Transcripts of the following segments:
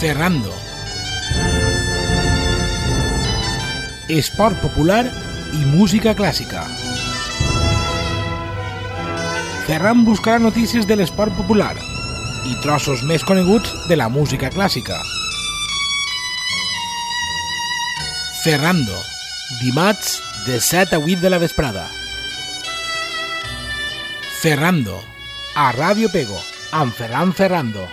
Ferrando. Esport popular i música clàssica. Ferran buscarà notícies de l'esport popular i trossos més coneguts de la música clàssica. Ferrando, dimarts de 7 a 8 de la vesprada. Ferrando, a Ràdio Pego, amb Ferran Ferrando.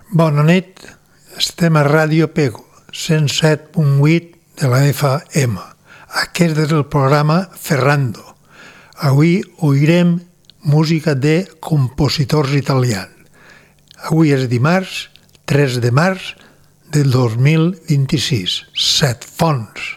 Bona nit, estem a Ràdio Pego, 107.8 de la FM. Aquest és el programa Ferrando. Avui oirem música de compositors italians. Avui és dimarts, 3 de març del 2026. Set fonts.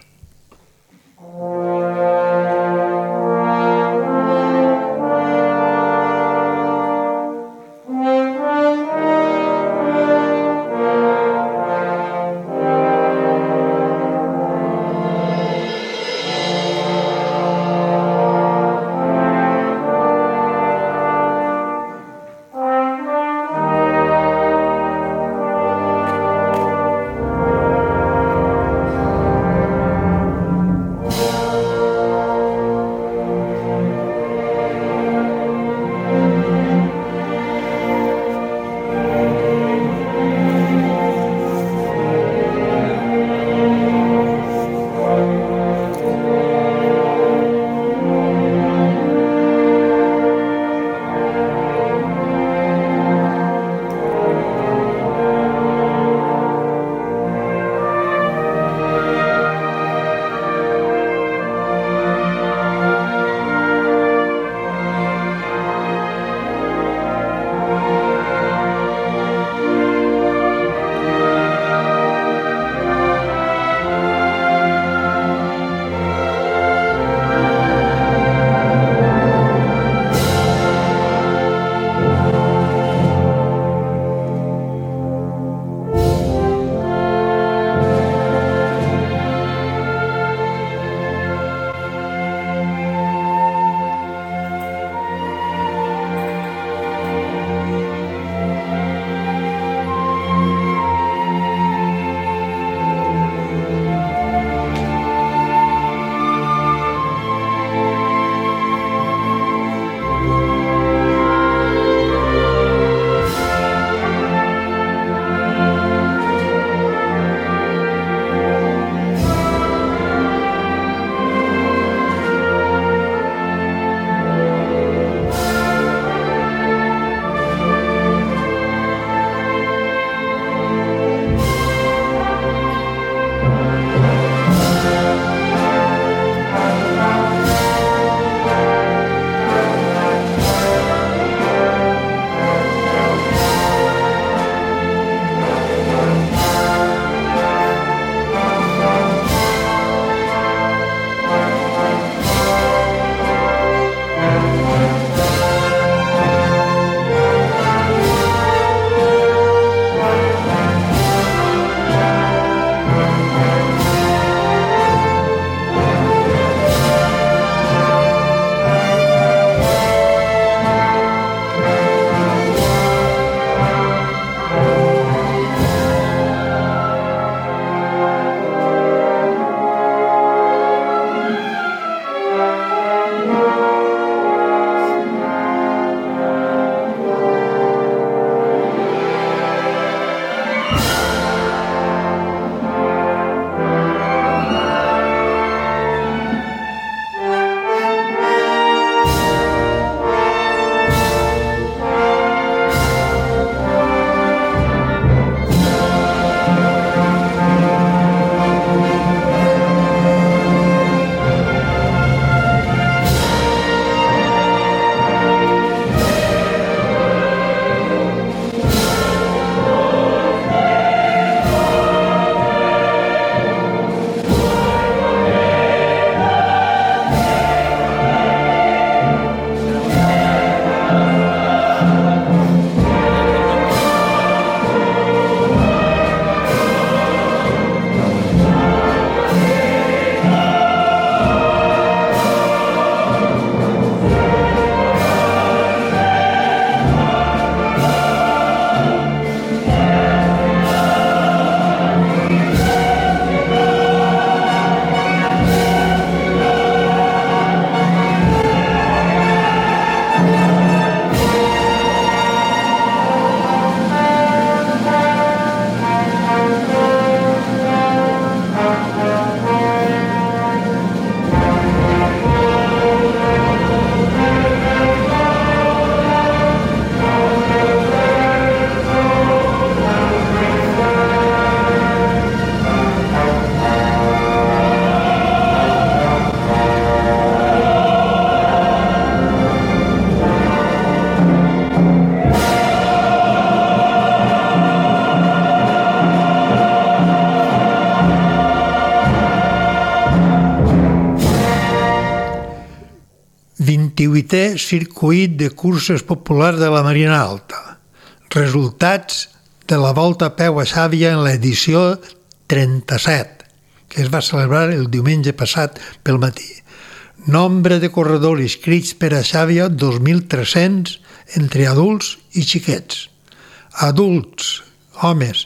17è Circuit de Curses Populars de la Marina Alta. Resultats de la Volta a peu a Xàbia en l'edició 37, que es va celebrar el diumenge passat pel matí. Nombre de corredors inscrits per a Xàbia, 2.300, entre adults i xiquets. Adults, homes,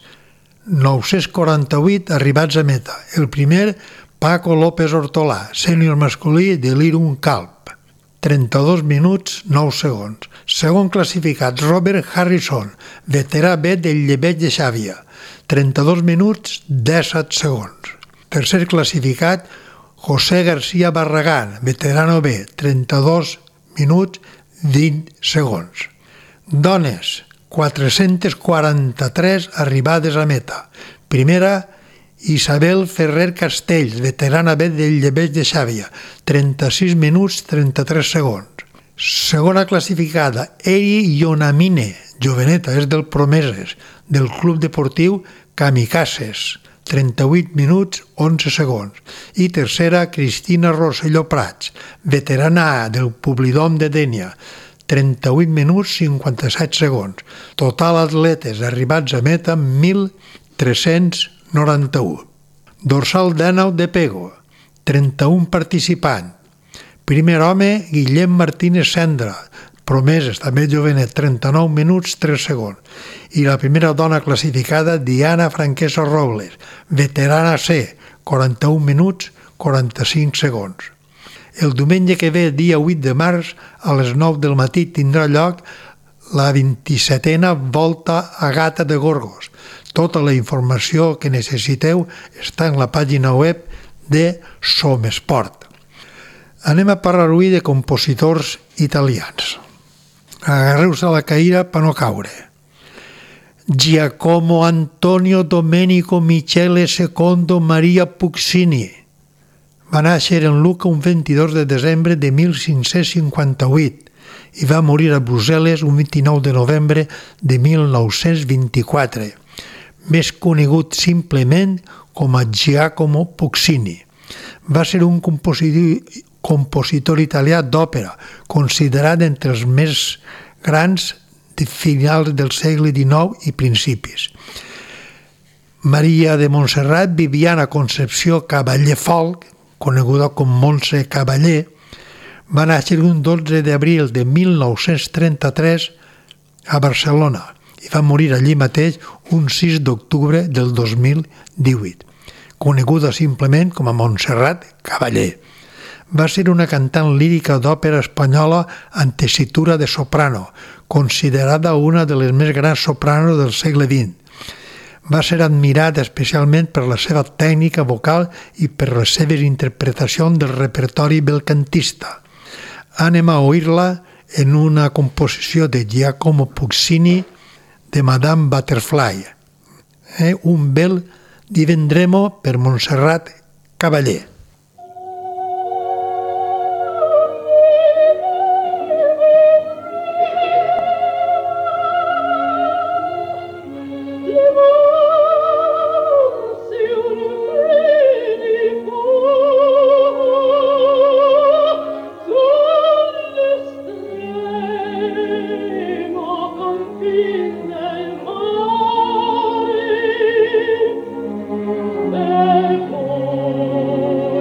948 arribats a meta. El primer, Paco López Hortolà, sènior masculí de l'Irun Calp, 32 minuts 9 segons. Segon classificat, Robert Harrison, veterà B del Llebeig de Xàbia, 32 minuts 17 segons. Tercer classificat, José García Barragán, veterano B, 32 minuts 20 segons. Dones, 443 arribades a meta. Primera, Isabel Ferrer Castells, veterana B del Llebeig de Xàbia, 36 minuts 33 segons. Segona classificada, Eri Ionamine, joveneta, és del Promeses, del Club Deportiu Kamikazes, 38 minuts 11 segons. I tercera, Cristina Rosselló Prats, veterana A del Publidom de Dénia, 38 minuts 57 segons. Total atletes arribats a meta, 1.391. Dorsal 19 de Pego, 31 participants. Primer home, Guillem Martínez Cendra, Promeses, també jovenet, 39 minuts 3 segons. I la primera dona classificada, Diana Franquesa Robles, veterana C, 41 minuts 45 segons. El diumenge que ve, dia 8 de març, a les 9 del matí, tindrà lloc la 27a Volta a Gata de Gorgos. Tota la informació que necessiteu està en la pàgina web de Somesport. Anem a parlar avui de compositors italians. Agarreu-se a la caïra per no caure. Giacomo Antonio Domenico Michele II Maria Puccini va néixer en Lucca un 22 de desembre de 1558 i va morir a Brussel·les un 29 de novembre de 1924, més conegut simplement com a Giacomo Puccini. Va ser un compositor italià d'òpera, considerat entre els més grans de finals del segle XIX i principis. Maria de Montserrat Viviana Concepció Cavallé Folch, coneguda com Montse Cavallé, va néixer un 12 d'abril de 1933 a Barcelona i va morir allí mateix un 6 d'octubre del 2018, coneguda simplement com a Montserrat Cavallé. Va ser una cantant lírica d'òpera espanyola en tessitura de soprano, considerada una de les més grans sopranos del segle XX. Va ser admirada especialment per la seva tècnica vocal i per les seves interpretacions del repertori belcantista. Anem a oir-la en una composició de Giacomo Puccini de Madame Butterfly. Un bel Divendremo per Montserrat Cavallé. Oh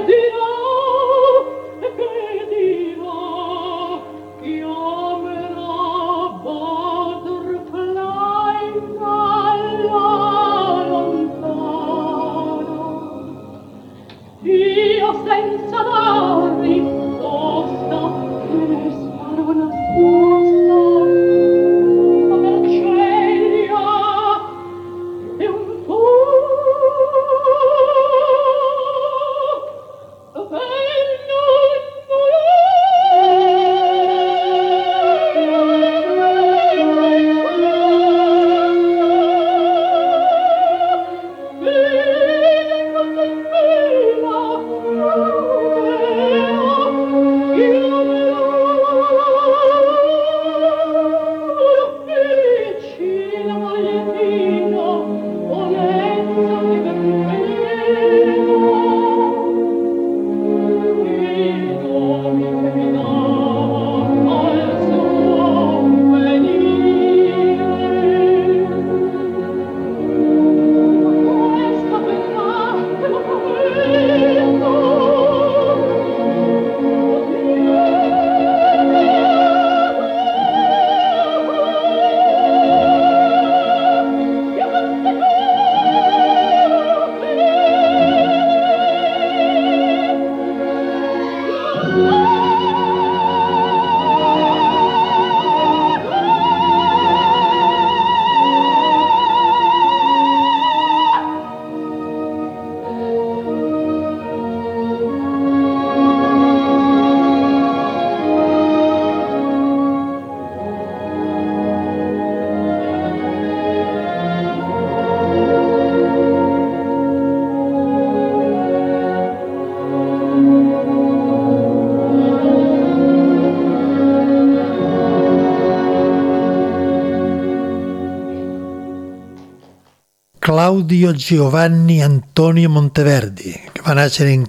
Claudio Giovanni Antonio Monteverdi, que va néixer en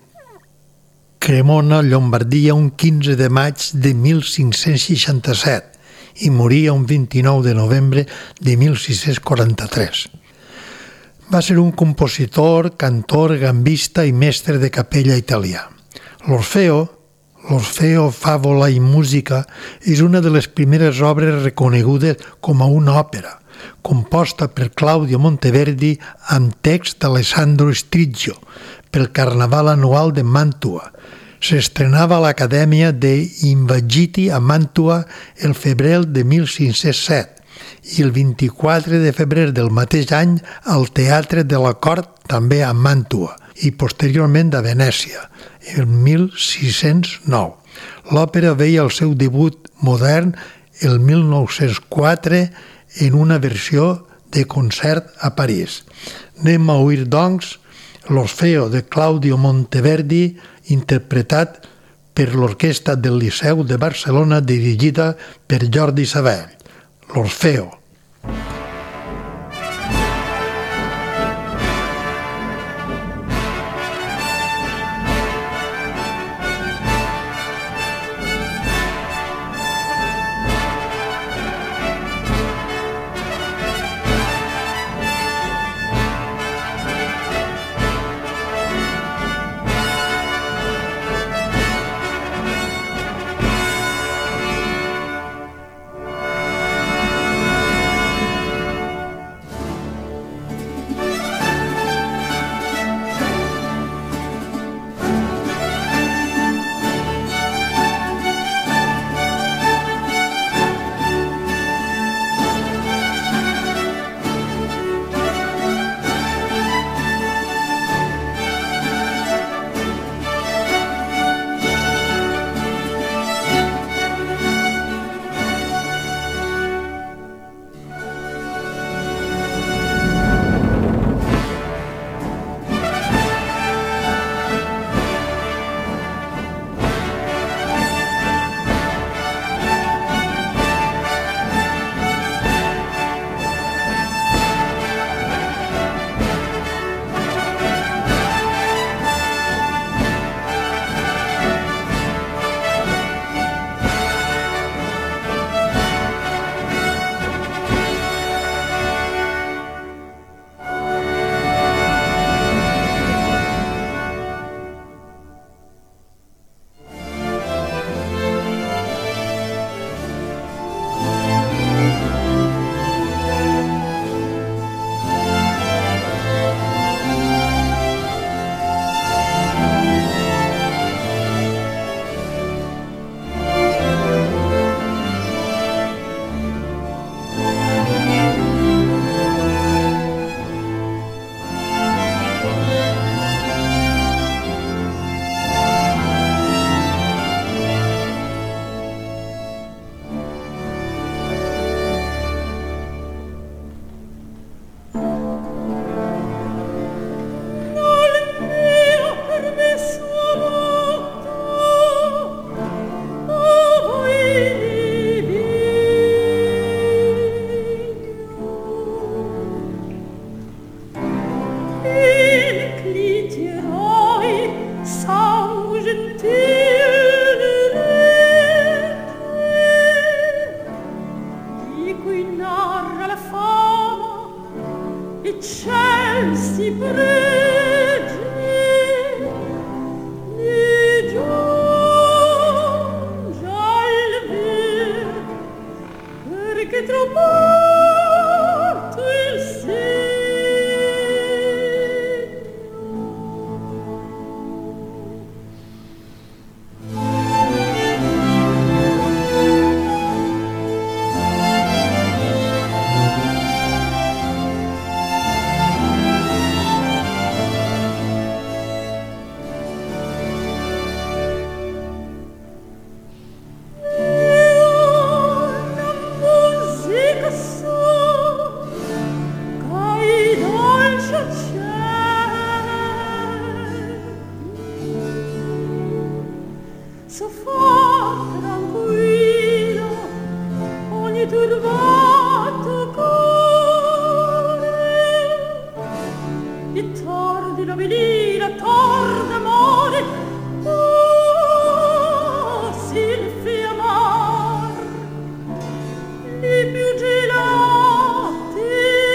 Cremona, Llombardia, un 15 de maig de 1567 i moria un 29 de novembre de 1643. Va ser un compositor, cantor, gambista i mestre de capella italià. L'Orfeo, Fàvola i Música és una de les primeres obres reconegudes com a una òpera, composta per Claudio Monteverdi amb text d'Alessandro Striggio pel Carnaval anual de Màntua. S'estrenava a l'Acadèmia de Invagiti a Màntua el febrer de 1507 i el 24 de febrer del mateix any al Teatre de la Cort, també a Màntua, i posteriorment a Venècia, el 1609. L'òpera veia el seu debut modern el 1904 en una versió de concert a París. Anem a oir, doncs, l'Orfeo de Claudio Monteverdi, interpretat per l'Orquestra del Liceu de Barcelona, dirigida per Jordi Savall. L'Orfeo. so forte tranquillo ogni turbato cuore e tordi la venira tor d'amore Silfi amar li più gelati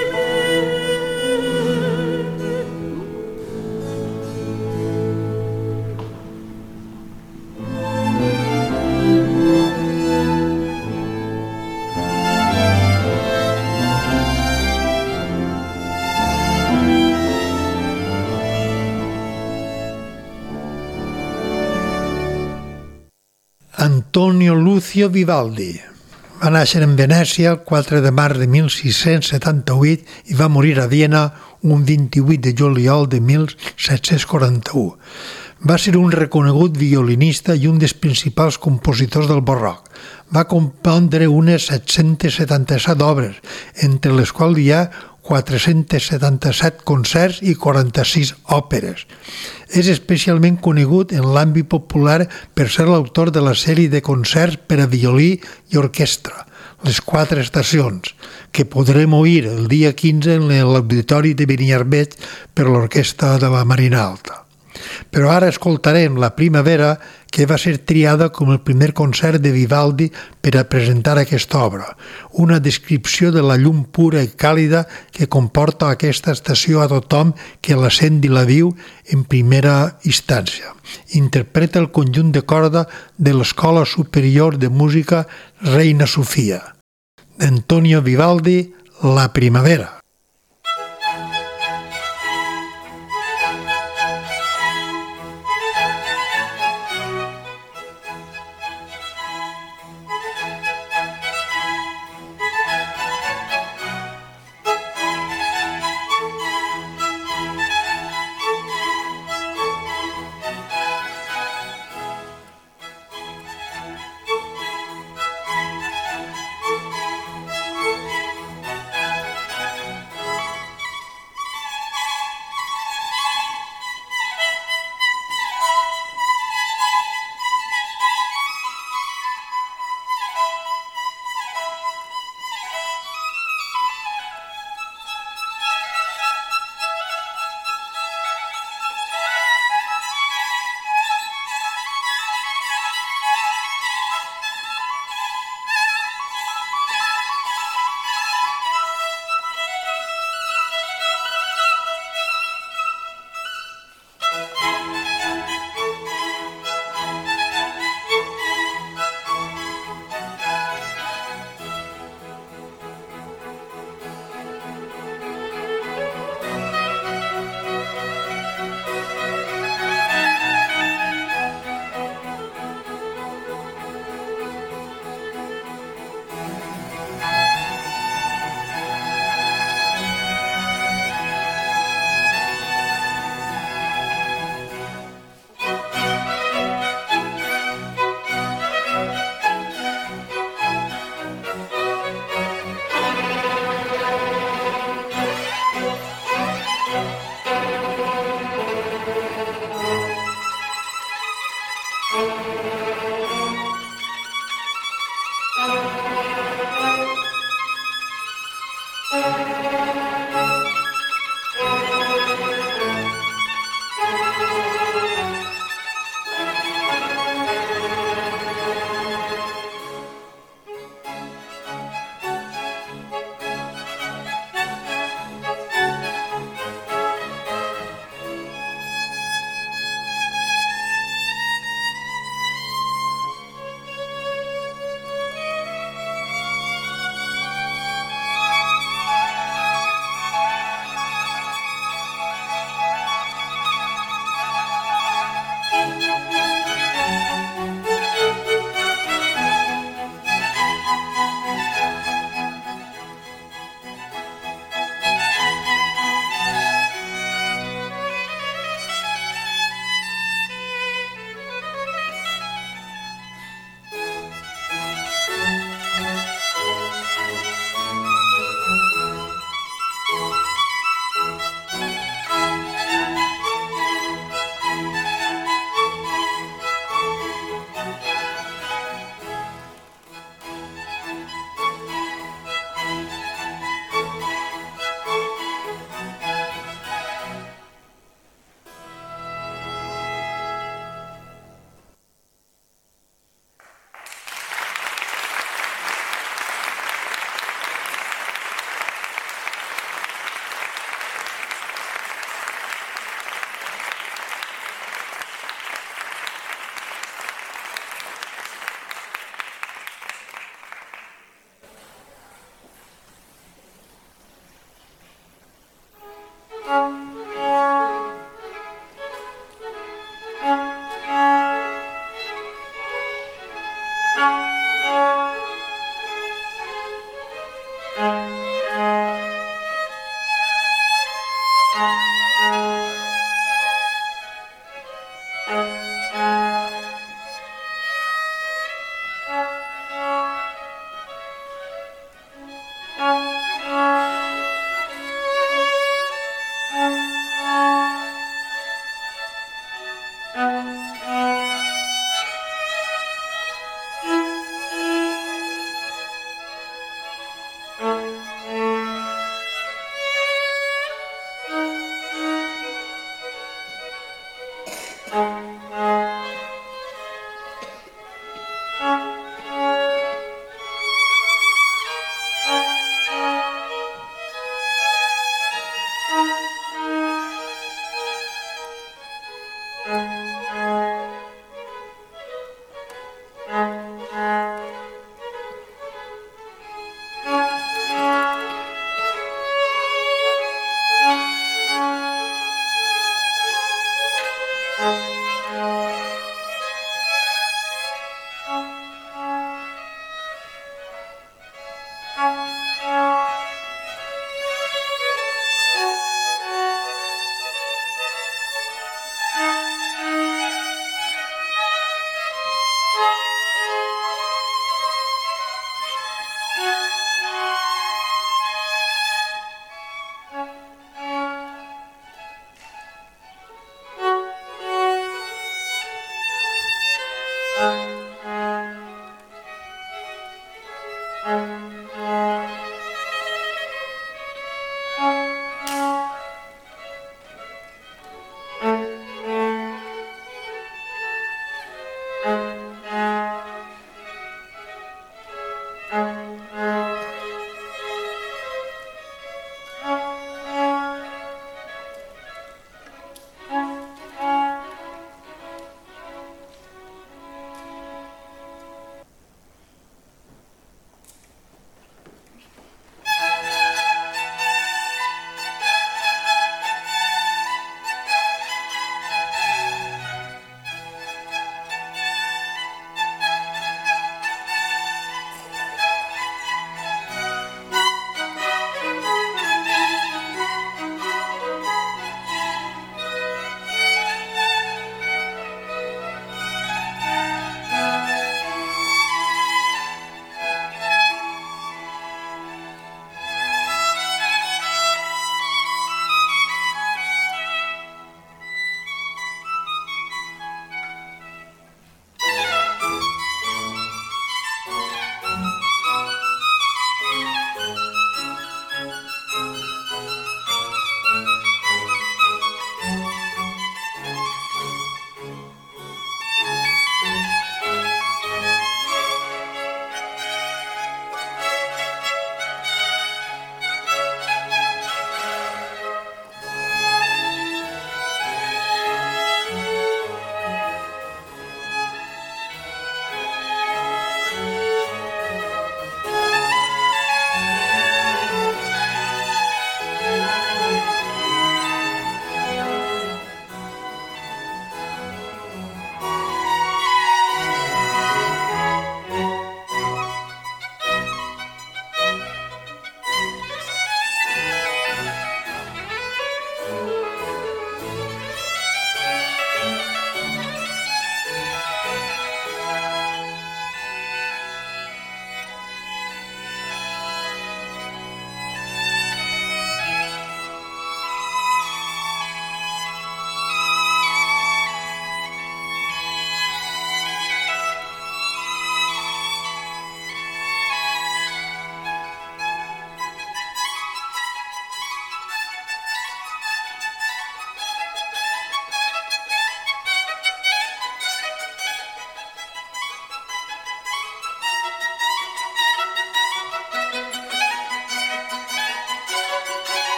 Antonio Lucio Vivaldi. Va néixer en Venècia el 4 de març de 1678 i va morir a Viena un 28 de juliol de 1741. Va ser un reconegut violinista i un dels principals compositors del barroc. Va compondre unes 777 obres, entre les quals hi ha 477 concerts i 46 òperes. És especialment conegut en l'àmbit popular per ser l'autor de la sèrie de concerts per a violí i orquestra, Les Quatre Estacions, que podrem oir el dia 15 en l'Auditori de Beniarbeig per l'Orquestra de la Marina Alta. Però ara escoltarem La Primavera, que va ser triada com el primer concert de Vivaldi per a presentar aquesta obra, una descripció de la llum pura i càlida que comporta aquesta estació a tothom que la sent i la viu en primera instància. Interpreta el conjunt de corda de l'Escola Superior de Música Reina Sofia. D'Antonio Vivaldi, La Primavera.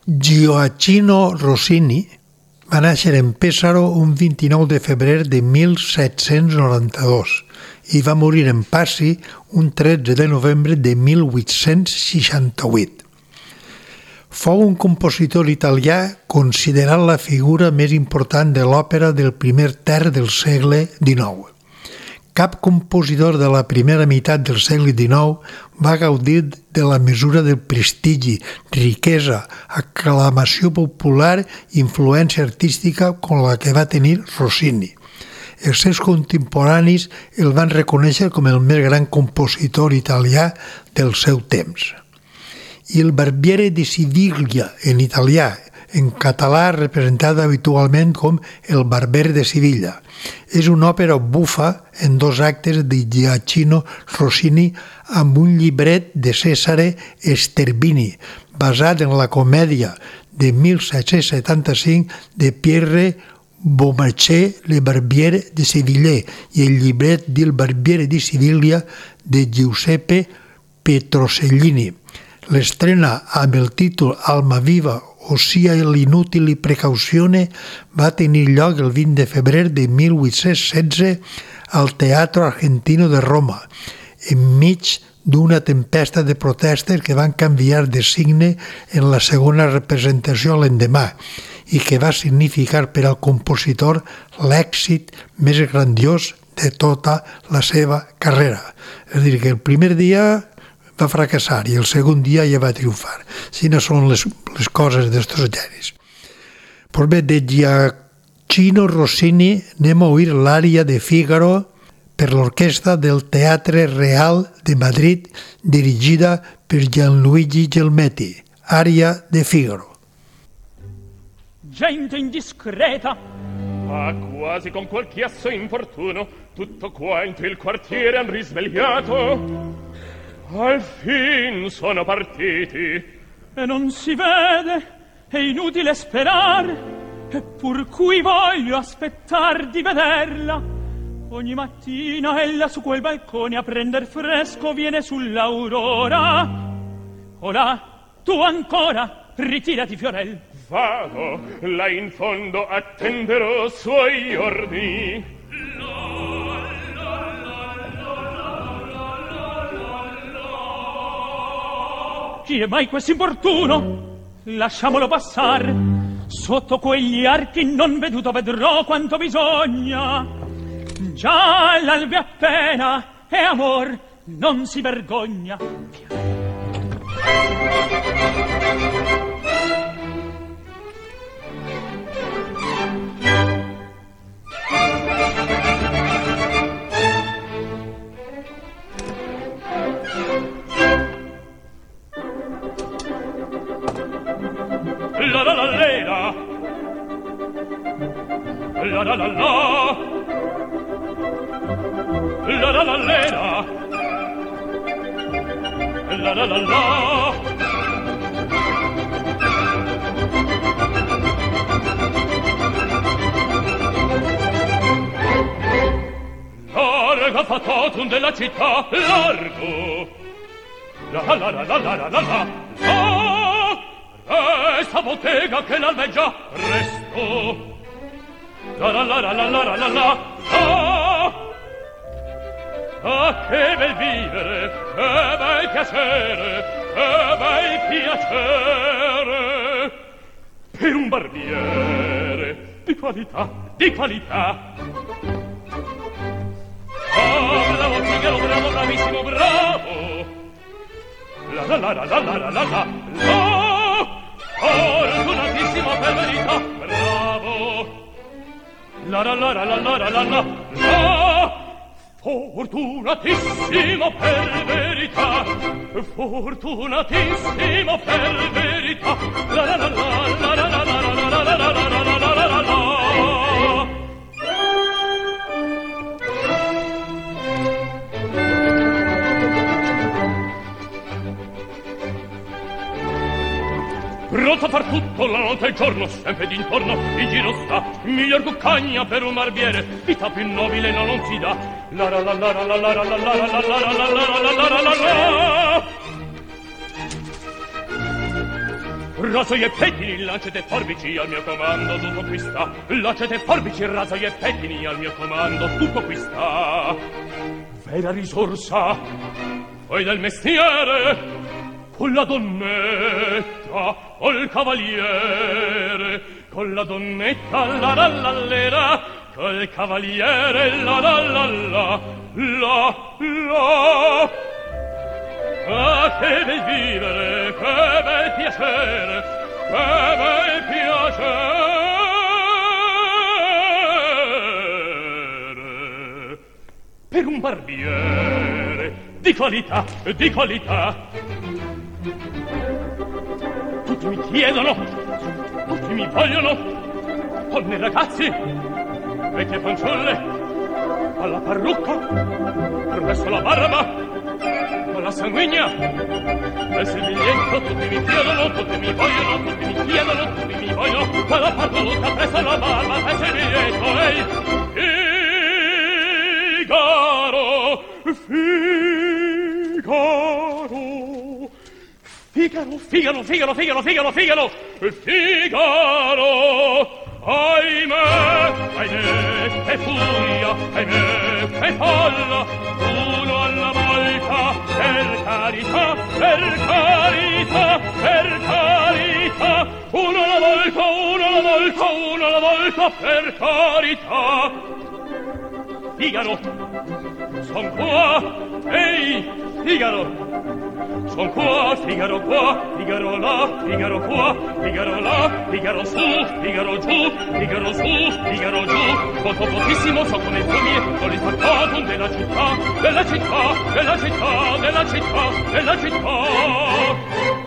Gioacchino Rossini va néixer en Pesaro un 29 de febrer de 1792 i va morir en Passi un 13 de novembre de 1868. Fou un compositor italià considerat la figura més important de l'òpera del primer terç del segle XIX. Cap compositor de la primera meitat del segle XIX va gaudir de la mesura del prestigi, riquesa, aclamació popular i influència artística com la que va tenir Rossini. Els seus contemporanis el van reconèixer com el més gran compositor italià del seu temps. Il Barbiere di Siviglia, en italià, en català representada habitualment com El barber de Sevilla. És una òpera bufa en 2 actes de Gioacchino Rossini amb un llibret de Cesare Esterbini, basat en la comèdia de 1775 de Pierre Beaumarchais, Le barbiere de Sevilla, i el llibret d'Il Barbiere di Siviglia de Giuseppe Petrosellini. L'estrena amb el títol Almaviva, ossia l'inutili precauzione, va tenir lloc el 20 de febrer de 1816 al Teatro Argentino de Roma, enmig d'una tempesta de protestes que van canviar de signe en la segona representació l'endemà i que va significar per al compositor l'èxit més grandiós de tota la seva carrera. És a dir, que el primer dia va fracassar i el segon dia ja va triomfar. Si no són les coses d'estos genis. Pues bé, de Gioacchino Rossini anem a oír l'ària de Figaro per l'orquestra del Teatre Real de Madrid, dirigida per Gianluigi Gelmetti. Ària de Figaro. Gente indiscreta, quasi con quel chiasso infortuno, tutto quanto il quartiere han risvegliato. Al fin sono partiti e non si vede, è inutile sperar, eppur qui voglio aspettar di vederla. Ogni mattina ella su quel balcone a prender fresco viene sull'aurora. Olà, tu ancora, ritirati Fiorel. Vado, là in fondo attenderò suoi ordini. Chi è mai questo importuno? Lasciamolo passar. Sotto quegli archi non veduto vedrò quanto bisogna. Già l'albe appena è amor, non si vergogna. La la la la la la la la la la la la la la la la. Larga fatotum della città, largo. La la la la la la la la. Resta bottega che l'alveggia, resto. La la la la la la la la la. Ah, che bel vivere, che bel piacere, che bel piacere. Per un barbiere di qualità, di qualità. Oh, bravo Figaro, bravo, bravissimo, bravo. La la la la la la la la la. Fortunatissimo per verità, bravo. La la la la la la la la la. Fortunatissimo per verità, fortunatissimo per verità. La la la la la la la la la la la la la la la. Pronto a far tutto la notte e il giorno, sempre d'intorno in giro sta, miglior cuccagna per un barbiere, vita più nobile non si dà. La la la la la la la la la la la la la la la la. raso e pettini, lancete forbici al mio comando, tutto qui sta. Lancete forbici, raso e pettini al mio comando, tutto qui sta. Vera risorsa, poi del mestiere, con la donnetta, col cavaliere, con la donnetta, la la la lera, col cavaliere, la la la la, la la. Ah, che bel vivere, che bel piacere, che bel piacere. Per un barbiere di qualità, di qualità. Tutti mi chiedono, tutti mi vogliono, donne e ragazzi, vecchie fanciulle, alla parrucca, presso la barba, con la sanguigna, presso il biglietto, tutti mi chiedono, tutti mi vogliono, tutti mi chiedono, tutti mi vogliono, con la parrucca, presso la barba, presso il biglietto, ehi, Figaro, Figaro, Figaro, Figaro, Figaro, Figaro, Figaro, Figaro, ahimè, ahimè, che furia, ahimè, che folla, uno alla volta, per carità, per carità, per carità, uno alla volta, uno alla volta, uno alla volta, per carità. Figaro, son qua, ehi, Figaro, son qua, Figaro là, Figaro qua, Figaro là, Figaro su, Figaro giù, Figaro su, Figaro giù, molto pochissimo so come fiumi, con il faccatum della città, della città, della città, della città, della città.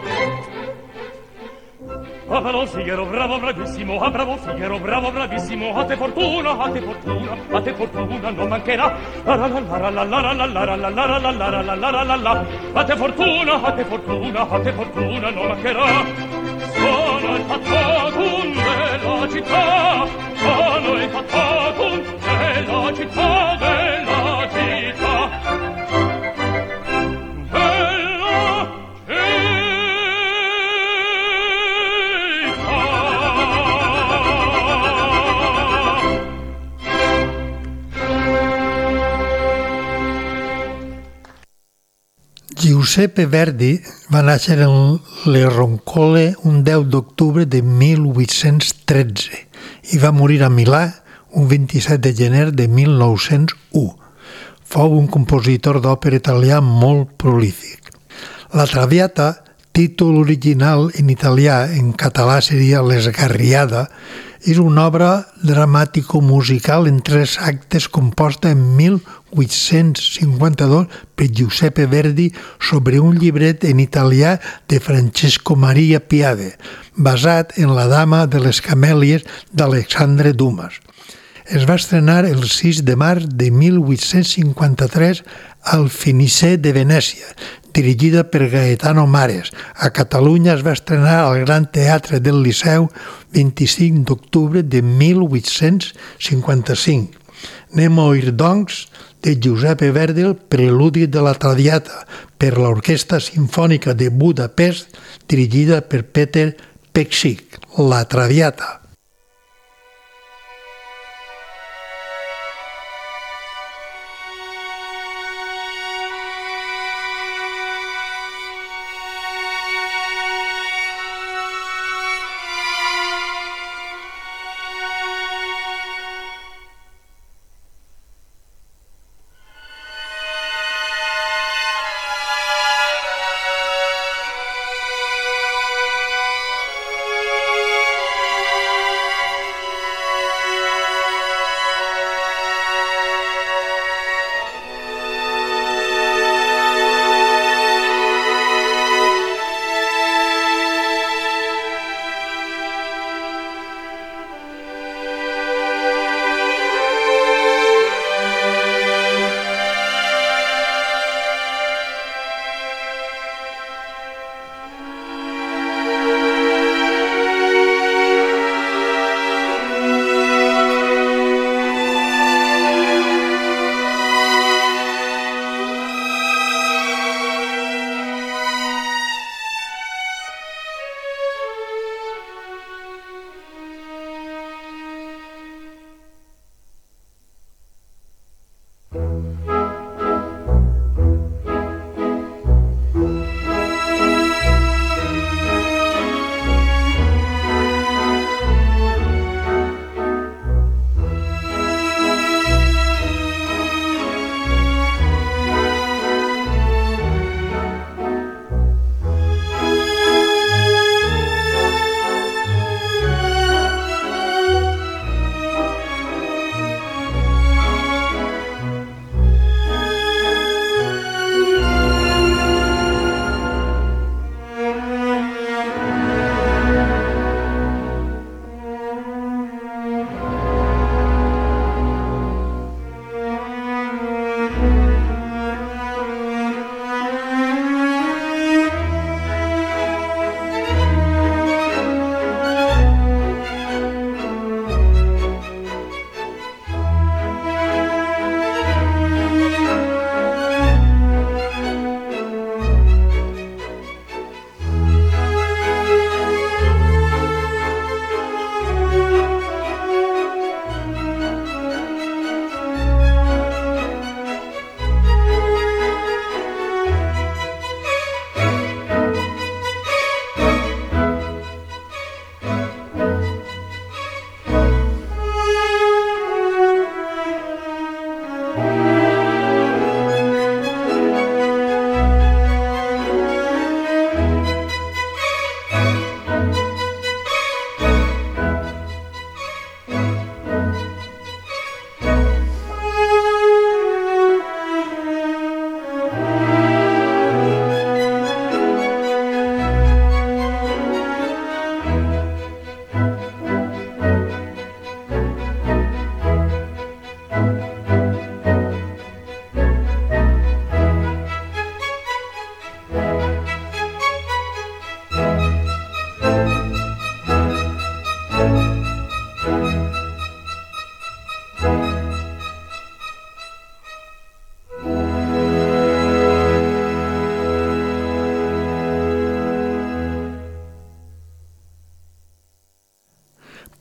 Ah, bravo Figaro, bravo, bravissimo, ah, bravo Figaro, bravo, bravissimo, a te fortuna, a te fortuna, a te fortuna non mancherà. La la la la la la la la la la la la la la la la la la. A te fortuna, a te fortuna, a te fortuna non mancherà. Sono il faccatum della città, sono il faccatum della città, della città. Giuseppe Verdi va néixer en Le Roncole un 10 d'octubre de 1813 i va morir a Milà un 27 de gener de 1901. Fou un compositor d'òpera italià molt prolífic. La Traviata, títol original en italià, en català seria l'Esgarriada, és una obra dramàtico-musical en 3 actes composta en 1852 per Giuseppe Verdi sobre un llibret en italià de Francesco Maria Piave, basat en La dama de les camèlies d'Alexandre Dumas. Es va estrenar el 6 de març de 1853 al Fenice de Venècia, dirigida per Gaetano Mares. A Catalunya es va estrenar al Gran Teatre del Liceu 25 d'octubre de 1855. Anem a oir, doncs, de Giuseppe Verdi el Preludi de la Traviata per l'Orquestra Simfònica de Budapest, dirigida per Peter Peksik, La Traviata.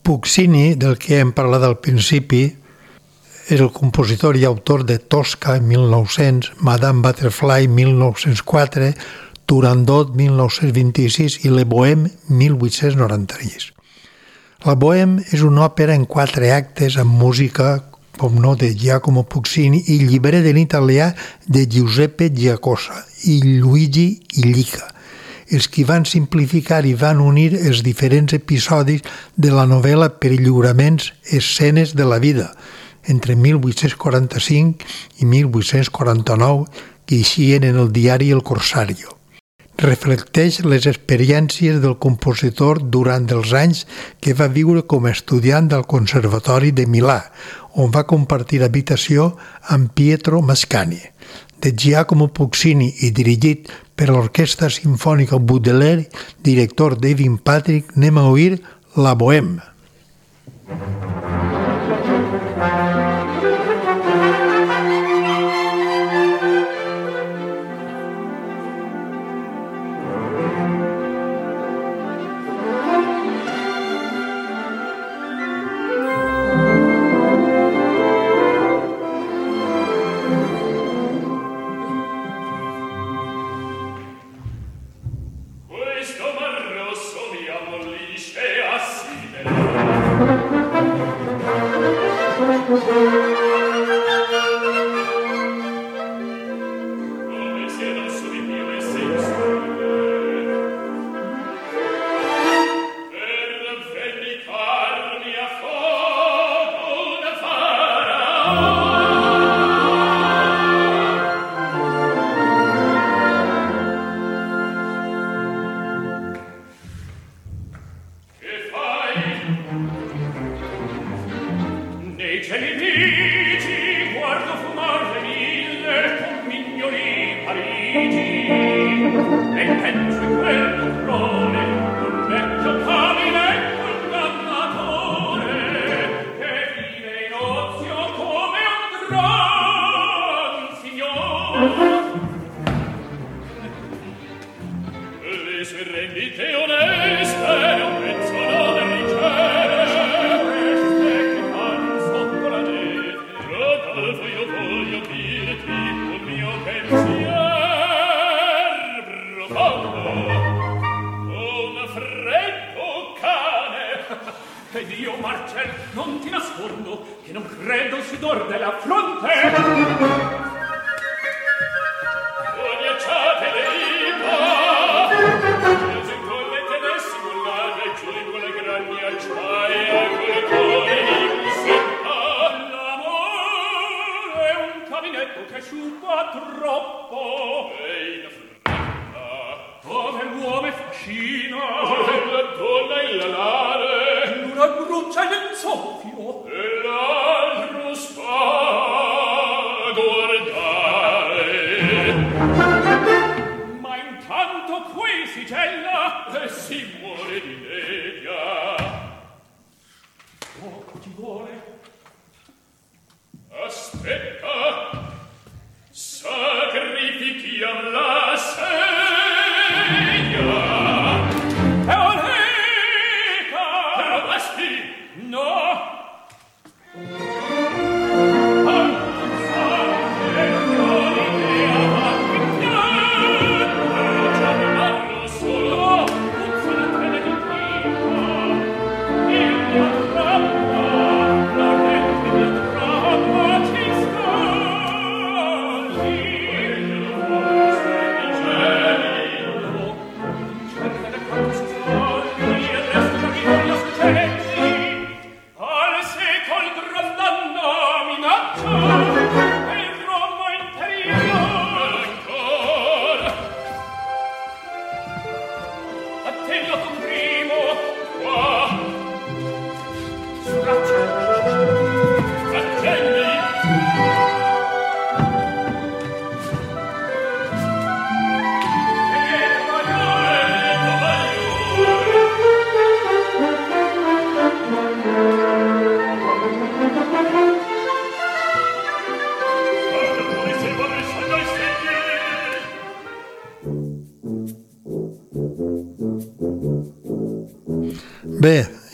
Puccini, del que hem parlat al principi, és el compositor i autor de Tosca, 1900, Madame Butterfly, 1904, Turandot, 1926 i Le Bohème, 1893. La Bohème és una òpera en 4 actes amb música, com no, de Giacomo Puccini i llibret en italià de Giuseppe Giacosa i Luigi Illica, els qui van simplificar i van unir els diferents episodis de la novel·la per lliuraments escenes de la vida, entre 1845 i 1849, que eixien en el diari El Corsario. Reflecteix les experiències del compositor durant els anys que va viure com a estudiant del Conservatori de Milà, on va compartir habitació amb Pietro Mascagni. De Giacomo Puccini i dirigit per l'Orquestra Simfònica Baudelaire, director David Patrick, anem a oir La Bohème.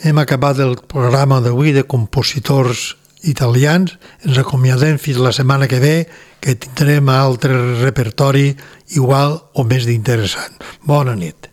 Hem acabat el programa d'avui de compositors italians. Ens acomiadem fins la setmana que ve, que tindrem altre repertori igual o més d'interessant. Bona nit.